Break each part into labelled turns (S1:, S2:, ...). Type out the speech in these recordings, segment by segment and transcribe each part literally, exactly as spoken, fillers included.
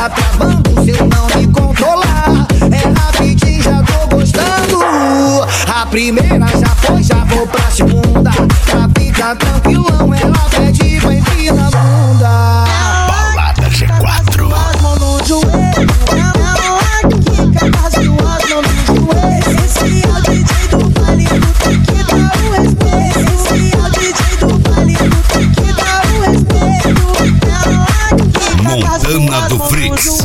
S1: tá travando se eu não me controlar. É rapidinho, já tô gostando. A primeira já foi, já vou pra segunda. Pra ficar tranquilão, ela pede pra empina na bunda.
S2: Balada G quatro.
S1: As mãos no joelho, ela quica com as duas mãos no joelho.
S3: Esse é o D J do baile, tu tem que dar o respeito. Esse é o D J do baile, tu tem que dar o respeito.
S2: Montana do Freaks.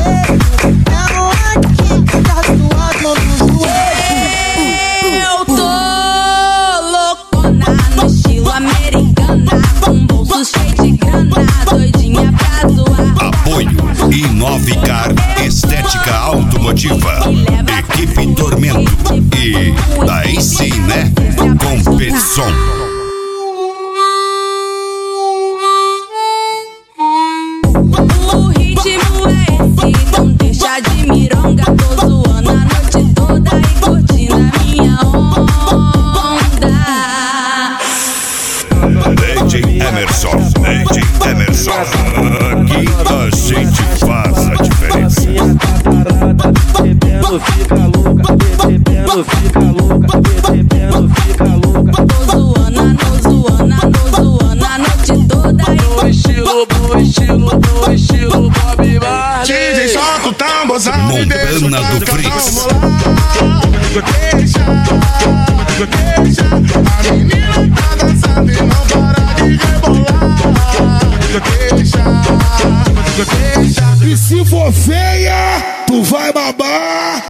S3: Eu tô loucona no estilo americana, com bolso cheio de grana, doidinha pra zoar.
S2: Apoio Inovicar Estética Automotiva, Equipe Tormento e daí sim, né? Competição.
S3: O ritmo é esse, não deixa de mironga. Tô zoando a noite toda e curtindo a minha onda.
S2: D J Emerson, D J Emerson. Aqui a gente faz a diferença.
S4: Bebendo fica louca, bebendo fica louca, bebendo fica louca.
S3: Tô zoando, tô zoando, tô zoando a noite toda e
S4: No estilo, no estilo, no estilo Bob Marley.
S5: D J solta o tambozão.
S2: Montana do Freaks.
S5: Deixa, deixa, a menina tá dançando e não para de rebolar. Deixa, deixa. E se for feia, tu vai babar.